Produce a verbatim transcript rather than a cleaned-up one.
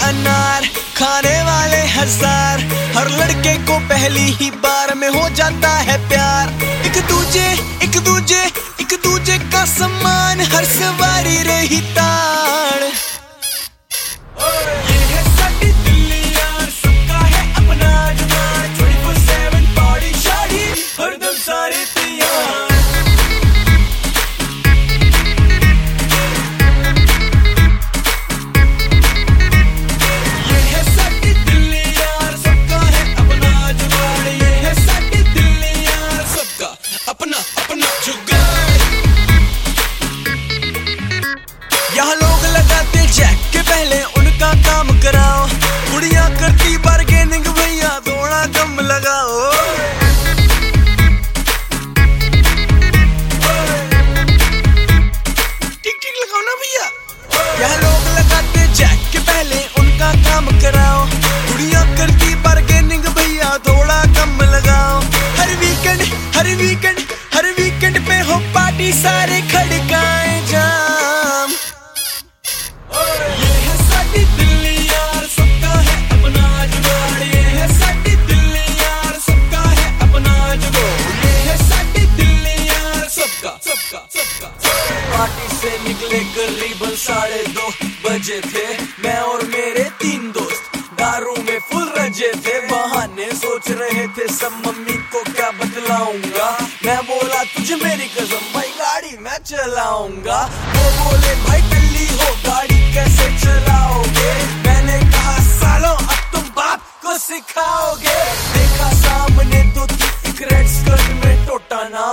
अनार खाने वाले हजार, हर लड़के को पहली ही बार में हो जाता है प्यार। एक दूजे एक दूजे एक दूजे का सम्मान, हर सवारी रही ताड़। ये है साडी दिल्ली यार, सबका है अपना जुगाड़। चौबीस बटा सात पार्टी शादी, हरदम सारे तैयार। यहाँ लोग लगाते जैक के पहले उनका काम कराओ, कुड़ियाँ करती बार्गेनिंग भैया थोड़ा कम लगाओ। टिक टिक लगाओ ना भैया। यहाँ लोग लगाते जैक के पहले उनका काम कराओ, कुड़ियाँ करती बार्गेनिंग भैया थोड़ा कम लगाओ। हर वीकेंड हर वीकेंड हर वीकेंड पे हो पार्टी, सारे खड़काए जाम। पार्टी से निकले करीबन साढ़े दो बजे थे, मैं और मेरे तीन दोस्त दारू में फुल रजे थे। बहाने सोच रहे थे सब, मम्मी को क्या बतलाऊंगा। मैं बोला तुझे मेरी कसम भाई गाड़ी मैं चलाऊंगा। वो बोले भाई टल्ली हो गाड़ी कैसे चलाओगे। मैंने कहा सालों अब तुम बाप को सिखाओगे। देखा सामने तो थी एक रेड स्कर्ट में टोटाना,